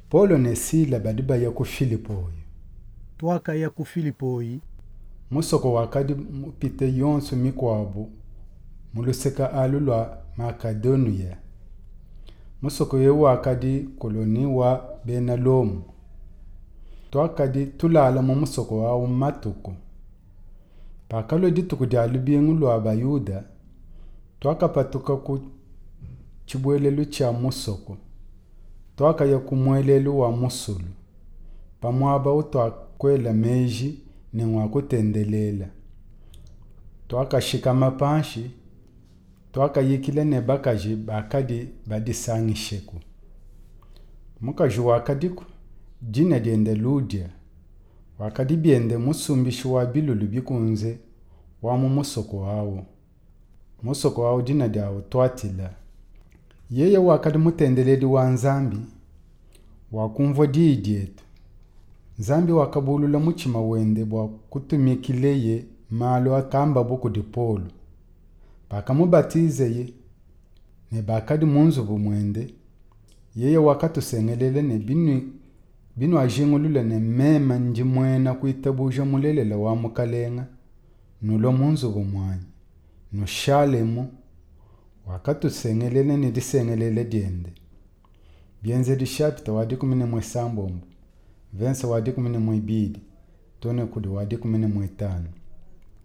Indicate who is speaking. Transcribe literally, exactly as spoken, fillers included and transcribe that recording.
Speaker 1: Paulo ne Sila badi baya ku Filipoyi.
Speaker 2: Twakaya ku Filipoyi.
Speaker 1: Musoko wakadi pite yonso mikwabo muluseka alu lwa Makedonia. Musoko ye wakadi koloni wa Benalomu. Twakadi tulala mu musoko wa matuko. Pakalo dituku dialu biengu lwa Bayuda. Twakapatuka ku chibwelelu cha musoko. Twakaya ku mwelelu wa musulu. Pamwaba utwakwela meji ni mwakutendelela. Twakashika mapanshi. Twakayikile ne bakaji bakadi badisangisheku. Mukaji wakadiku jina diende Ludia. Wakadi biende musumbishi wa bilulu bikunze wa mu musoko wawo. Musoko wawo jina diawo Twatila. Yeye wakadi mutendeledi wa Nzambi. Wakumvo diidietu. Nzambi wakabulula muchima wende bwa kutumikileye malo akamba buku di Paulo. Bakamubatize ye ne bakadi munzubu mwende. Yeye wakatusengelele ne binu binu ajingulule ne mema njimwena kuitabuja mulelela wa mukalenga nulo munzubu mwanyi nushalemu wakatusengelele ne disengelele diende. Bienze di chapter wadi kumine mwe sambombo. Vensa wadi kumine mwe bidi. Tone kudi wadi kumine mwe tano.